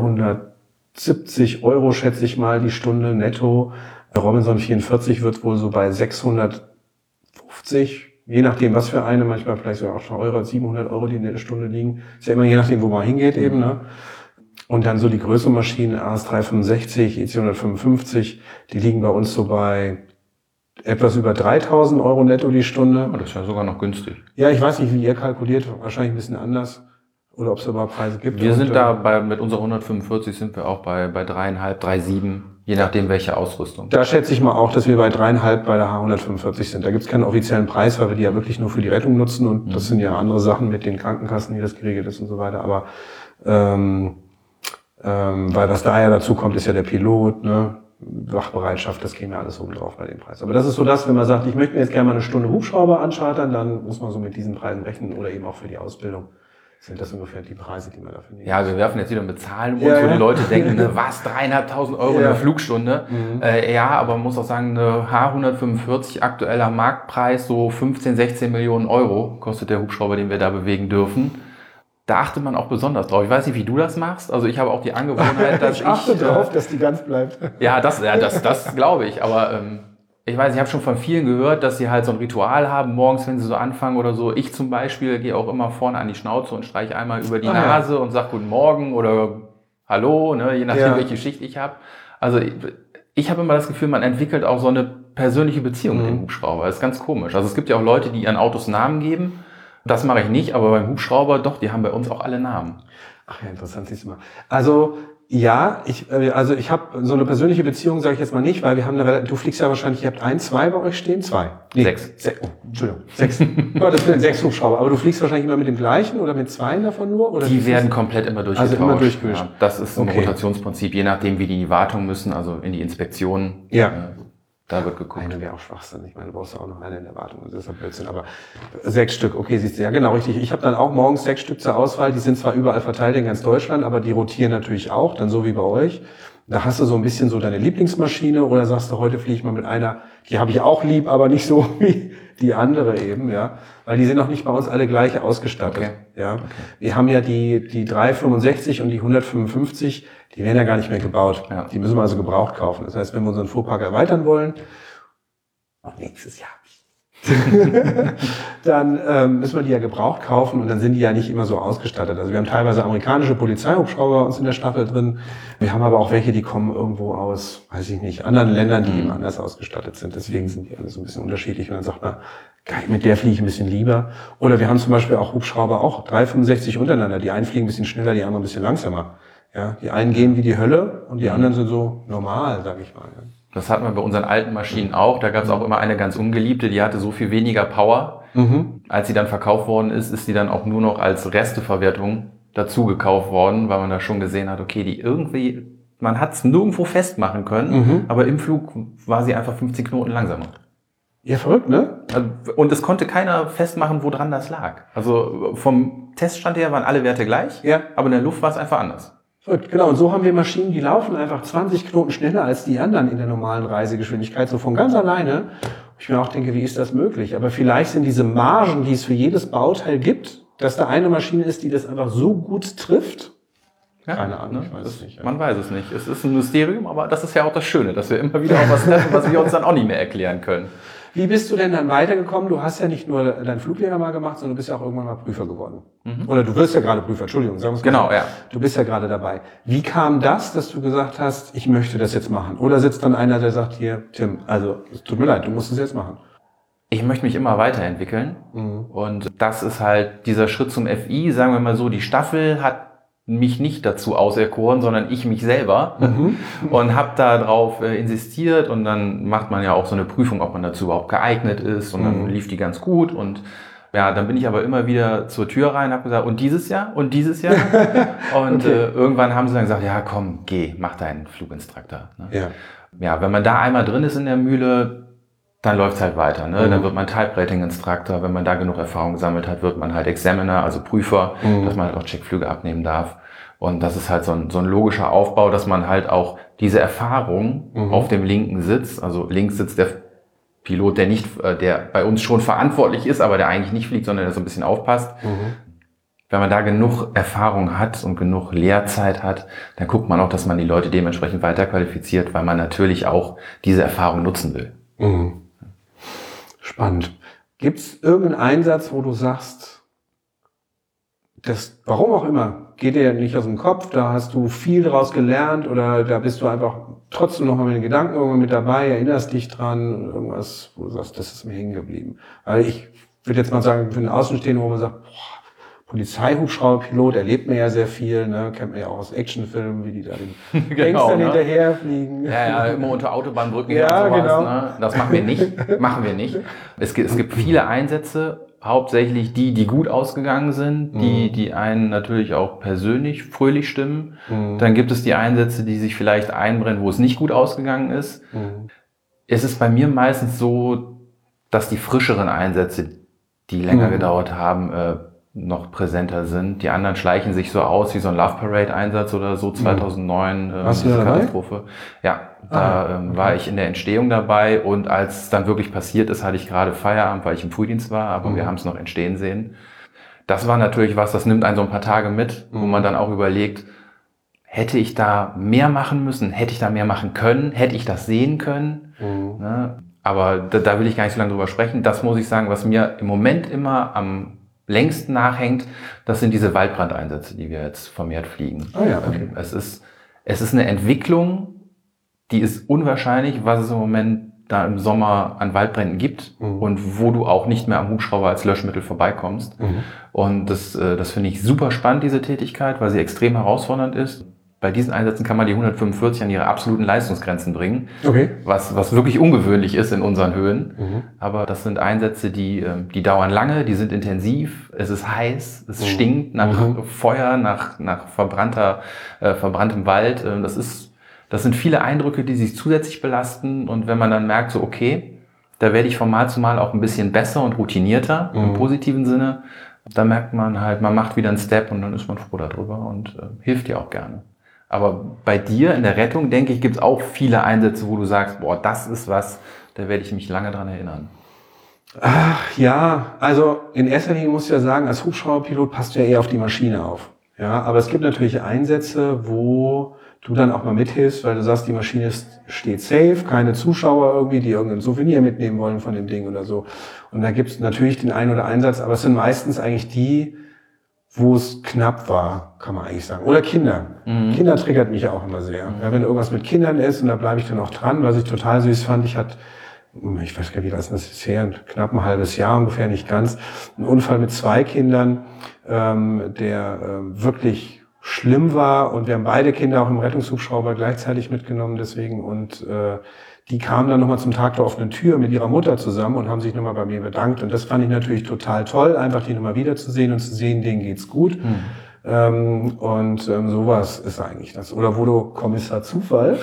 vierhundertsiebzig Euro, schätze ich mal, die Stunde netto. Robinson vierundvierzig wird wohl so bei sechshundertfünfzig, je nachdem was für eine, manchmal vielleicht sogar auch schon Euro, siebenhundert Euro, die in der Stunde liegen. Ist ja immer je nachdem, wo man hingeht eben, ne? Und dann so die größeren Maschinen, A S dreihundertfünfundsechzig, E C hundertfünfundfünfzig, die liegen bei uns so bei etwas über dreitausend Euro netto die Stunde. Oh, das ist ja sogar noch günstig. Ja, ich weiß nicht, wie ihr kalkuliert, wahrscheinlich ein bisschen anders. Oder ob es überhaupt Preise gibt. Wir sind da bei, mit unserer hundertfünfundvierzig sind wir auch bei, bei dreieinhalb, drei Komma sieben, je nachdem welche Ausrüstung. Da schätze ich mal auch, dass wir bei dreieinhalb bei der H hundertfünfundvierzig sind. Da gibt es keinen offiziellen Preis, weil wir die ja wirklich nur für die Rettung nutzen und mhm. das sind ja andere Sachen mit den Krankenkassen, wie das geregelt ist und so weiter. Aber ähm, ähm, weil was da ja dazu kommt, ist ja der Pilot, ne? Wachbereitschaft, das käme ja alles oben drauf bei dem Preis. Aber das ist so das, wenn man sagt, ich möchte mir jetzt gerne mal eine Stunde Hubschrauber anschartern, dann muss man so mit diesen Preisen rechnen oder eben auch für die Ausbildung. Sind das ungefähr die Preise, die man dafür nimmt? Ja, wir werfen jetzt wieder mit Zahlen um uns, ja, wo die Leute denken, ne, was, dreieinhalbtausend Euro ja. eine Flugstunde? Mhm. Äh, ja, aber man muss auch sagen, eine H hundertfünfundvierzig aktueller Marktpreis, so fünfzehn, sechzehn Millionen Euro kostet der Hubschrauber, den wir da bewegen dürfen. Da achtet man auch besonders drauf. Ich weiß nicht, wie du das machst. Also ich habe auch die Angewohnheit, dass ich... ich achte drauf, äh, dass die ganz bleibt. Ja, das, ja, das, das glaube ich. Aber ähm, ich weiß, ich habe schon von vielen gehört, dass sie halt so ein Ritual haben, morgens, wenn sie so anfangen oder so. Ich zum Beispiel gehe auch immer vorne an die Schnauze und streiche einmal über die ah, Nase ja. und sage Guten Morgen oder Hallo, ne, je nachdem, ja. welche Schicht ich habe. Also ich, ich habe immer das Gefühl, man entwickelt auch so eine persönliche Beziehung mhm. mit dem Hubschrauber. Das ist ganz komisch. Also es gibt ja auch Leute, die ihren Autos Namen geben. Das mache ich nicht, aber beim Hubschrauber, doch, die haben bei uns auch alle Namen. Ach ja, interessant, siehst du mal. Also, ja, ich, also ich habe so eine persönliche Beziehung, sage ich jetzt mal nicht, weil wir haben eine, du fliegst ja wahrscheinlich, ihr habt ein, zwei bei euch stehen, zwei. Nee, sechs. sechs. Oh, Entschuldigung, sechs. Ja, das sind sechs Hubschrauber, aber du fliegst wahrscheinlich immer mit dem gleichen oder mit zweien davon nur? Oder die werden komplett immer durchgetauscht. Also immer durchgemischt. Ja, das ist ein okay. Rotationsprinzip, je nachdem, wie die in die Wartung müssen, also in die Inspektion. Ja. Äh, Da wird geguckt. Eine wäre auch Schwachsinn. Ich meine, du brauchst ja auch noch eine in der Wartung. Das ist ja Blödsinn. Aber sechs Stück, okay, siehst du. Ja, genau, richtig. Ich habe dann auch morgens sechs Stück zur Auswahl. Die sind zwar überall verteilt in ganz Deutschland, aber die rotieren natürlich auch, dann so wie bei euch. Da hast du so ein bisschen so deine Lieblingsmaschine oder sagst du, heute fliege ich mal mit einer, die habe ich auch lieb, aber nicht so wie die andere eben, ja. Weil die sind auch nicht bei uns alle gleich ausgestattet. Okay. Ja. Okay. Wir haben ja die, die dreihundertfünfundsechzig und die hundertfünfundfünfzig, die werden ja gar nicht mehr gebaut. Ja. Die müssen wir also gebraucht kaufen. Das heißt, wenn wir unseren Fuhrpark erweitern wollen, auch nächstes Jahr, dann ähm, müssen wir die ja gebraucht kaufen und dann sind die ja nicht immer so ausgestattet. Also wir haben teilweise amerikanische Polizeihubschrauber bei uns in der Staffel drin. Wir haben aber auch welche, die kommen irgendwo aus, weiß ich nicht, anderen Ländern, die eben anders ausgestattet sind. Deswegen sind die alle so ein bisschen unterschiedlich. Und dann sagt man, geil, mit der fliege ich ein bisschen lieber. Oder wir haben zum Beispiel auch Hubschrauber, auch dreihundertfünfundsechzig untereinander. Die einen fliegen ein bisschen schneller, die anderen ein bisschen langsamer. Ja, die einen gehen wie die Hölle und die anderen sind so normal, sag ich mal. Ja. Das hatten wir bei unseren alten Maschinen auch. Da gab es auch immer eine ganz ungeliebte, die hatte so viel weniger Power. Mhm. Als sie dann verkauft worden ist, ist die dann auch nur noch als Resteverwertung dazu gekauft worden, weil man da schon gesehen hat, okay, die irgendwie, man hat es nirgendwo festmachen können, mhm. aber im Flug war sie einfach fünfzehn Knoten langsamer. Ja, verrückt, ne? Und es konnte keiner festmachen, woran das lag. Also vom Teststand her waren alle Werte gleich, ja. aber in der Luft war es einfach anders. Genau, und so haben wir Maschinen, die laufen einfach zwanzig Knoten schneller als die anderen in der normalen Reisegeschwindigkeit, so von ganz alleine. Ich mir auch denke, wie ist das möglich? Aber vielleicht sind diese Margen, die es für jedes Bauteil gibt, dass da eine Maschine ist, die das einfach so gut trifft. Ja, keine Ahnung, ich weiß es nicht. Ja. Man weiß es nicht. Es ist ein Mysterium, aber das ist ja auch das Schöne, dass wir immer wieder auch was treffen, was wir uns dann auch nicht mehr erklären können. Wie bist du denn dann weitergekommen? Du hast ja nicht nur deinen Fluglehrer mal gemacht, sondern du bist ja auch irgendwann mal Prüfer geworden. Mhm. Oder du wirst ja gerade Prüfer, Entschuldigung, sagen wir es mal. Genau, ja. Du bist ja gerade dabei. Wie kam das, dass du gesagt hast, ich möchte das jetzt machen? Oder sitzt dann einer, der sagt, hier, Tim, also es tut mir leid, du musst es jetzt machen? Ich möchte mich immer weiterentwickeln. Mhm. Und das ist halt dieser Schritt zum F I, sagen wir mal so, die Staffel hat mich nicht dazu auserkoren, sondern ich mich selber mhm. und habe da drauf äh, insistiert und dann macht man ja auch so eine Prüfung, ob man dazu überhaupt geeignet ist und dann mhm. lief die ganz gut und ja, dann bin ich aber immer wieder zur Tür rein, habe gesagt, und dieses Jahr und dieses Jahr und okay. äh, irgendwann haben sie dann gesagt, ja komm, geh, mach deinen Fluginstruktor. Ne? Ja. Ja, wenn man da einmal drin ist in der Mühle, dann läuft's halt weiter. Ne? Mhm. Dann wird man Type-Rating-Instructor. Wenn man da genug Erfahrung gesammelt hat, wird man halt Examiner, also Prüfer, mhm. dass man halt auch Checkflüge abnehmen darf. Und das ist halt so ein, so ein logischer Aufbau, dass man halt auch diese Erfahrung mhm. auf dem linken Sitz, also links sitzt der Pilot, der nicht, der bei uns schon verantwortlich ist, aber der eigentlich nicht fliegt, sondern der so ein bisschen aufpasst. Mhm. Wenn man da genug Erfahrung hat und genug Lehrzeit hat, dann guckt man auch, dass man die Leute dementsprechend weiterqualifiziert, weil man natürlich auch diese Erfahrung nutzen will. Mhm. Spannend. Gibt es irgendeinen Einsatz, wo du sagst, das, warum auch immer, geht dir nicht aus dem Kopf, da hast du viel daraus gelernt oder da bist du einfach trotzdem noch mal mit den Gedanken irgendwann mit dabei, erinnerst dich dran, irgendwas, wo du sagst, das ist mir hängen geblieben. Also ich würde jetzt mal sagen, für den Außenstehenden, wo man sagt, boah, Polizeihubschrauberpilot erlebt man ja sehr viel, ne? Kennt man ja auch aus Actionfilmen, wie die da den genau, Gangstern ne? hinterherfliegen. Ja, ja, immer unter Autobahnbrücken ja, und sowas. Genau. Ne? Das machen wir nicht. Machen wir nicht. Es gibt, es gibt viele Einsätze, hauptsächlich die, die gut ausgegangen sind, die, die einen natürlich auch persönlich fröhlich stimmen. Mhm. Dann gibt es die Einsätze, die sich vielleicht einbrennen, wo es nicht gut ausgegangen ist. Mhm. Es ist bei mir meistens so, dass die frischeren Einsätze, die länger mhm. gedauert haben, äh, noch präsenter sind. Die anderen schleichen sich so aus wie so ein Love Parade Einsatz oder so zweitausendneun. Ähm, Warst du da Katastrophe. Ja, da ah, ähm, okay. war ich in der Entstehung dabei und als es dann wirklich passiert ist, hatte ich gerade Feierabend, weil ich im Frühdienst war, aber mhm. wir haben es noch entstehen sehen. Das war natürlich was, das nimmt einen so ein paar Tage mit, mhm. wo man dann auch überlegt, hätte ich da mehr machen müssen, hätte ich da mehr machen können, hätte ich das sehen können. Mhm. Ne? Aber da, da will ich gar nicht so lange drüber sprechen. Das muss ich sagen, was mir im Moment immer am längst nachhängt, das sind diese Waldbrandeinsätze, die wir jetzt vermehrt fliegen. Oh ja, okay. Es ist, es ist eine Entwicklung, die ist unwahrscheinlich, was es im Moment da im Sommer an Waldbränden gibt mhm. und wo du auch nicht mehr am Hubschrauber als Löschmittel vorbeikommst. Mhm. Und das, das finde ich super spannend, diese Tätigkeit, weil sie extrem herausfordernd ist. Bei diesen Einsätzen kann man die hundertfünfundvierzig an ihre absoluten Leistungsgrenzen bringen, okay. was, was wirklich ungewöhnlich ist in unseren Höhen. Mhm. Aber das sind Einsätze, die, die dauern lange, die sind intensiv, es ist heiß, es mhm. stinkt nach mhm. Feuer, nach, nach verbrannter, äh, verbranntem Wald. Das ist, das sind viele Eindrücke, die sich zusätzlich belasten. Und wenn man dann merkt, so okay, da werde ich von Mal zu Mal auch ein bisschen besser und routinierter mhm. im positiven Sinne, da merkt man halt, man macht wieder einen Step und dann ist man froh darüber und äh, hilft dir auch gerne. Aber bei dir in der Rettung, denke ich, gibt es auch viele Einsätze, wo du sagst, boah, das ist was, da werde ich mich lange dran erinnern. Ach ja, also in erster Linie muss ich ja sagen, als Hubschrauberpilot passt du ja eher auf die Maschine auf. Ja, aber es gibt natürlich Einsätze, wo du dann auch mal mithilfst, weil du sagst, die Maschine steht safe, keine Zuschauer irgendwie, die irgendein Souvenir mitnehmen wollen von dem Ding oder so. Und da gibt es natürlich den einen oder Einsatz, aber es sind meistens eigentlich die, wo es knapp war, kann man eigentlich sagen. Oder Kinder. Mhm. Kinder triggert mich ja auch immer sehr. Mhm. Ja, wenn irgendwas mit Kindern ist, und da bleibe ich dann auch dran, was ich total süß fand, ich hatte, ich weiß gar nicht, wie das ist her, knapp ein halbes Jahr ungefähr, nicht ganz, einen Unfall mit zwei Kindern, ähm, der äh, wirklich schlimm war, und wir haben beide Kinder auch im Rettungshubschrauber gleichzeitig mitgenommen deswegen, und äh, die kamen dann nochmal zum Tag der offenen Tür mit ihrer Mutter zusammen und haben sich nochmal bei mir bedankt. Und das fand ich natürlich total toll, einfach die nochmal wiederzusehen und zu sehen, denen geht's gut. Mhm. Ähm, und ähm, sowas ist eigentlich das. Oder wo du Kommissar Zufall,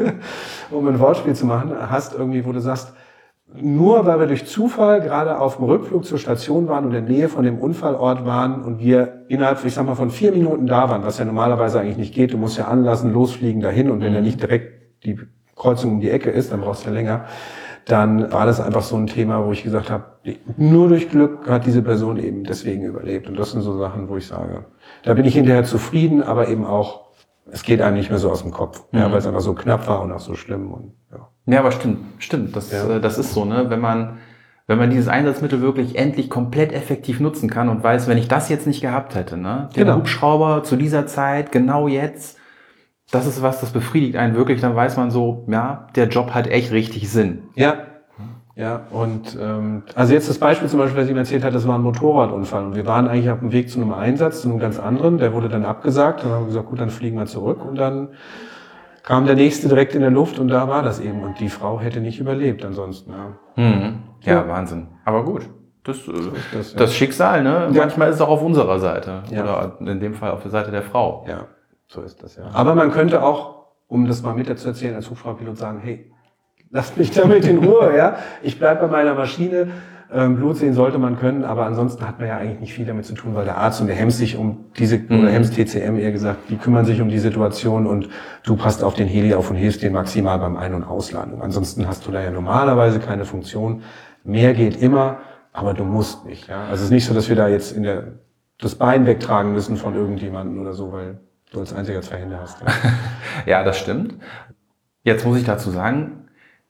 um ein Wortspiel zu machen, hast irgendwie, wo du sagst, nur weil wir durch Zufall gerade auf dem Rückflug zur Station waren und in der Nähe von dem Unfallort waren und wir innerhalb, ich sag mal, von vier Minuten da waren, was ja normalerweise eigentlich nicht geht, du musst ja anlassen, losfliegen dahin, und wenn mhm. er nicht direkt die Kreuzung um die Ecke ist, dann brauchst du ja länger, dann war das einfach so ein Thema, wo ich gesagt habe, nur durch Glück hat diese Person eben deswegen überlebt. Und das sind so Sachen, wo ich sage, da bin ich hinterher zufrieden, aber eben auch es geht einem nicht mehr so aus dem Kopf, Mhm. ja, weil es einfach so knapp war und auch so schlimm. Und, ja. Ja, aber stimmt, stimmt. Das, Ja. äh, das ist so, ne? Wenn man, wenn man dieses Einsatzmittel wirklich endlich komplett effektiv nutzen kann und weiß, wenn ich das jetzt nicht gehabt hätte, ne? Den Genau. Hubschrauber zu dieser Zeit, genau jetzt, das ist was, das befriedigt einen wirklich, dann weiß man so, ja, der Job hat echt richtig Sinn. Ja, ja, und ähm, also jetzt das Beispiel zum Beispiel, was ich ihm erzählt hat, das war ein Motorradunfall und wir waren eigentlich auf dem Weg zu einem Einsatz, zu einem ganz anderen, der wurde dann abgesagt, dann haben wir gesagt, gut, dann fliegen wir zurück und dann kam der nächste direkt in der Luft und da war das eben und die Frau hätte nicht überlebt ansonsten. Ja, Mhm. Ja, Ja. Wahnsinn. Aber gut, das, äh, das, ja. das Schicksal, ne? Ja. Manchmal ist es auch auf unserer Seite Ja. oder in dem Fall auf der Seite der Frau. Ja, so ist das ja. Aber man könnte auch, um das mal mit dazu erzählen, als Hubschrauberpilot sagen, hey, lasst mich damit in Ruhe, ja. Ich bleibe bei meiner Maschine. Ähm, Blut sehen sollte man können, aber ansonsten hat man ja eigentlich nicht viel damit zu tun, weil der Arzt und der Hems sich um diese, Mhm. oder Hems T C M eher gesagt, die kümmern sich um die Situation und du passt auf den Heli auf und hilfst den maximal beim Ein- und Ausladen. Ansonsten hast du da ja normalerweise keine Funktion. Mehr geht immer, aber du musst nicht, ja. Also es ist nicht so, dass wir da jetzt in der, das Bein wegtragen müssen von irgendjemandem oder so, weil du als einziger zwei Hände hast. Ja. Ja, das stimmt. Jetzt muss ich dazu sagen,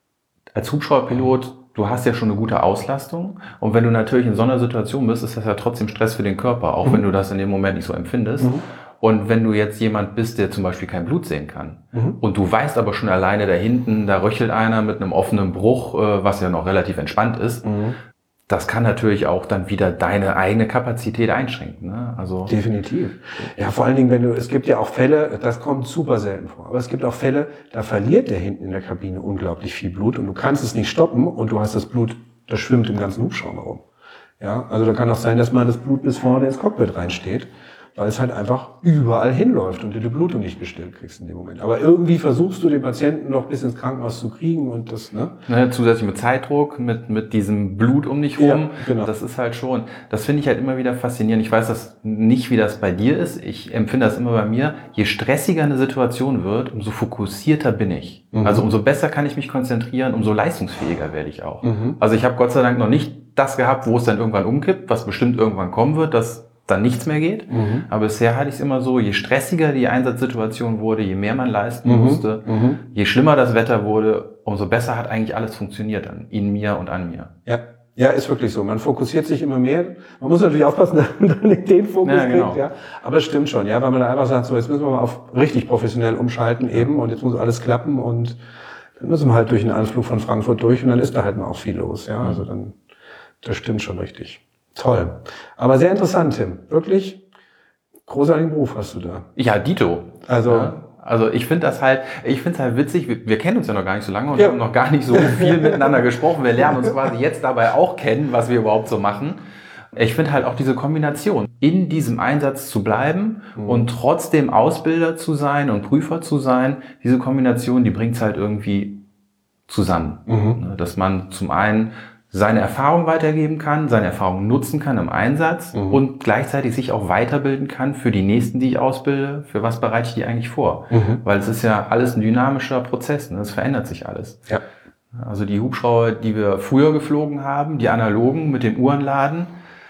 als Hubschrauberpilot, du hast ja schon eine gute Auslastung. Und wenn du natürlich in so einer Situation bist, ist das ja trotzdem Stress für den Körper, auch Mhm. wenn du das in dem Moment nicht so empfindest. Mhm. Und wenn du jetzt jemand bist, der zum Beispiel kein Blut sehen kann, Mhm. und du weißt aber schon alleine da hinten, da röchelt einer mit einem offenen Bruch, äh, was ja noch relativ entspannt ist, Mhm. das kann natürlich auch dann wieder deine eigene Kapazität einschränken. Ne? Also Definitiv. Ja, vor allen Dingen, wenn du, es gibt ja auch Fälle, das kommt super selten vor, aber es gibt auch Fälle, da verliert der hinten in der Kabine unglaublich viel Blut und du kannst es nicht stoppen und du hast das Blut, das schwimmt im ganzen Hubschrauber rum. Ja, also da kann auch sein, dass mal das Blut bis vorne ins Cockpit reinsteht, weil es halt einfach überall hinläuft und du die Blutung nicht gestillt kriegst in dem Moment. Aber irgendwie versuchst du den Patienten noch bis ins Krankenhaus zu kriegen und das, ne? Ne, zusätzlich mit Zeitdruck, mit, mit diesem Blut um dich rum. Ja, genau. Das ist halt schon, das finde ich halt immer wieder faszinierend. Ich weiß das nicht, wie das bei dir ist. Ich empfinde das immer bei mir. Je stressiger eine Situation wird, umso fokussierter bin ich. Mhm. Also umso besser kann ich mich konzentrieren, umso leistungsfähiger werde ich auch. Mhm. Also ich habe Gott sei Dank noch nicht das gehabt, wo es dann irgendwann umkippt, was bestimmt irgendwann kommen wird, dass dann nichts mehr geht. Mhm. Aber bisher hatte ich es immer so, je stressiger die Einsatzsituation wurde, je mehr man leisten Mhm. musste, Mhm. je schlimmer das Wetter wurde, umso besser hat eigentlich alles funktioniert an, in mir und an mir. Ja. Ja, ist wirklich so. Man fokussiert sich immer mehr. Man muss natürlich aufpassen, dass man dann nicht den Fokus Ja, genau. kriegt, ja. Aber es stimmt schon, ja, weil man da einfach sagt, so, jetzt müssen wir mal auf richtig professionell umschalten eben und jetzt muss alles klappen und dann müssen wir halt durch den Anflug von Frankfurt durch und dann ist da halt mal auch viel los, ja. Also dann, das stimmt schon richtig. Toll. Aber sehr interessant, Tim. Wirklich großartigen Beruf hast du da. Ja, Dito. Also, Ja, also ich finde das halt, ich finde es halt witzig, wir, wir kennen uns ja noch gar nicht so lange und Ja. haben noch gar nicht so viel miteinander gesprochen. Wir lernen uns quasi jetzt dabei auch kennen, was wir überhaupt so machen. Ich finde halt auch diese Kombination, in diesem Einsatz zu bleiben Mhm. und trotzdem Ausbilder zu sein und Prüfer zu sein, diese Kombination, die bringt es halt irgendwie zusammen. Mhm. Dass man zum einen seine Erfahrung weitergeben kann, seine Erfahrung nutzen kann im Einsatz Mhm. und gleichzeitig sich auch weiterbilden kann für die nächsten, die ich ausbilde. Für was bereite ich die eigentlich vor? Mhm. Weil es ist ja alles ein dynamischer Prozess, ne? Es verändert sich alles. Ja. Also die Hubschrauber, die wir früher geflogen haben, die analogen mit dem Uhrenladen,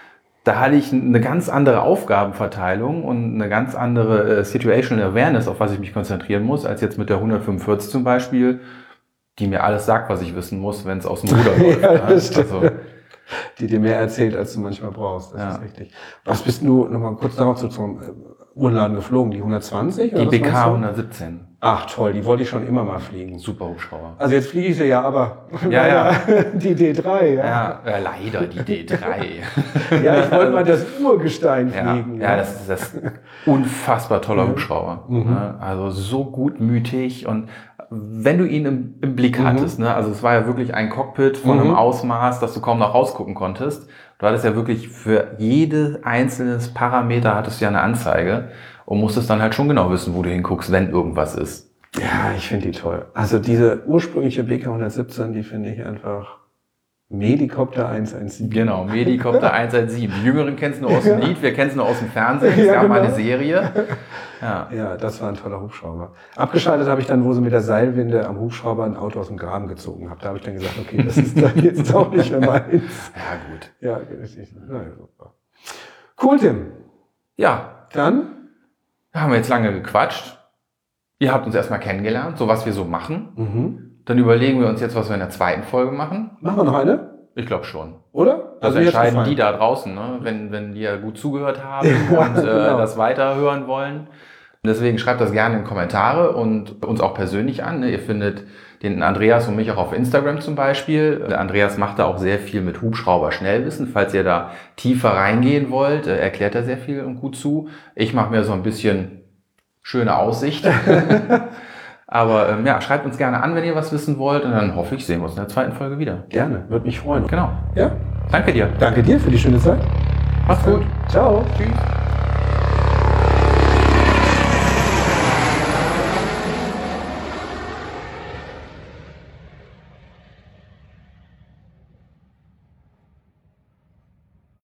da hatte ich eine ganz andere Aufgabenverteilung und eine ganz andere äh, Situational Awareness, auf was ich mich konzentrieren muss, als jetzt mit der hundertfünfundvierzig zum Beispiel, die mir alles sagt, was ich wissen muss, wenn es aus dem Ruder läuft. Ja, ne? das stimmt. Also, Die dir mehr erzählt, als du manchmal brauchst. Das Ja. ist richtig. Was bist du, nochmal kurz darauf zu zum Uhrenladen geflogen? Die hundertzwanzig? die oder was B K meinst du? hundertsiebzehn, Ach toll, die wollte ich schon immer mal fliegen. super Hubschrauber. Also jetzt fliege ich sie ja, aber Ja, ja. die D drei, ja. Ja, ja, leider die D drei. Ja, ich wollte mal das Urgestein Ja, fliegen. ja, das ist das unfassbar toller Hubschrauber. Mhm. Ne? Also so gutmütig und wenn du ihn im, im Blick Mhm. hattest, ne? Also es war ja wirklich ein Cockpit von Mhm. einem Ausmaß, dass du kaum noch rausgucken konntest. Du hattest ja wirklich für jede einzelnes Parameter hattest du ja eine Anzeige und musstest dann halt schon genau wissen, wo du hinguckst, wenn irgendwas ist. Ja, ich finde die toll. Also diese ursprüngliche B K hundertsiebzehn, die finde ich einfach Medikopter hundertsiebzehn. Genau, Medikopter hundertsiebzehn. Die Jüngeren kennen es nur aus dem Ja. Lied, wir kennen es nur aus dem Fernsehen. Es Ja, gab mal genau. eine Serie. Ja. Ja, das war ein toller Hubschrauber. Abgeschaltet habe ich dann, wo sie mit der Seilwinde am Hubschrauber ein Auto aus dem Graben gezogen haben. Da habe ich dann gesagt, okay, das ist dann jetzt auch nicht mehr meins. Ja, gut. Ja, richtig. Na ja, super. Cool, Tim. Ja, Dann, da haben wir jetzt lange gequatscht. Ihr habt uns erstmal kennengelernt, so was wir so machen. Mhm. Dann überlegen wir uns jetzt, was wir in der zweiten Folge machen. Machen wir noch eine? Ich glaube schon. Oder? Das Also mir hat's entscheiden gefallen. die da draußen, ne? wenn, wenn die ja gut zugehört haben und äh, genau. das weiterhören wollen. Deswegen schreibt das gerne in Kommentare und uns auch persönlich an. Ne? Ihr findet den Andreas und mich auch auf Instagram zum Beispiel. Der Andreas macht da auch sehr viel mit Hubschrauber-Schnellwissen. Falls ihr da tiefer reingehen wollt, äh, erklärt er sehr viel und gut zu. Ich mache mir so ein bisschen schöne Aussicht. Aber ähm, ja, schreibt uns gerne an, wenn ihr was wissen wollt. Und dann hoffe ich, sehen wir uns in der zweiten Folge wieder. Gerne, würde mich freuen. Genau. Ja? Danke dir. Danke dir für die schöne Zeit. Mach's gut. Ciao. Tschüss.